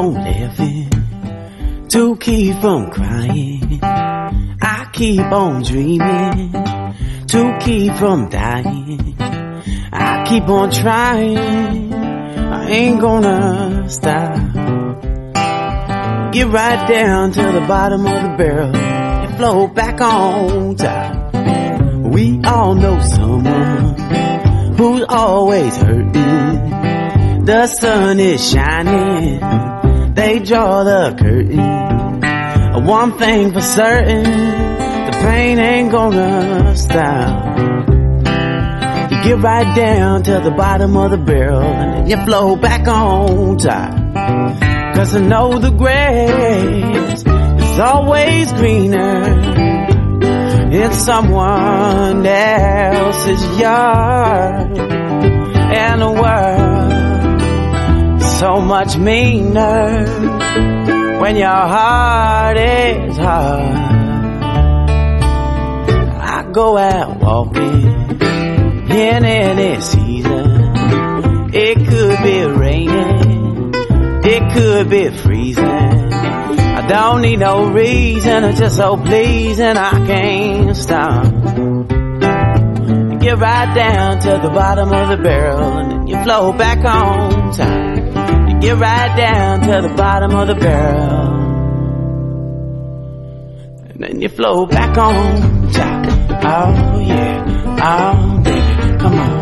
on living, to keep from crying. I keep on dreaming, to keep from dying. I keep on trying, I ain't gonna stop. Get right down to the bottom of the barrel and float back on top. We all know someone who's always hurting. The sun is shining, they draw the curtain. One thing for certain, the pain ain't gonna stop. You get right down to the bottom of the barrel and then you float back on top. 'Cause I know the grass is always greener in someone else's yard. And the world is so much meaner when your heart is hard. I go out walking in any season. It could be raining, it could be freezing. I don't need no reason, it's just so pleasing I can't stop. You get right down to the bottom of the barrel and then you float back on top. You get right down to the bottom of the barrel and then you float back on top. Oh yeah, oh baby, come on.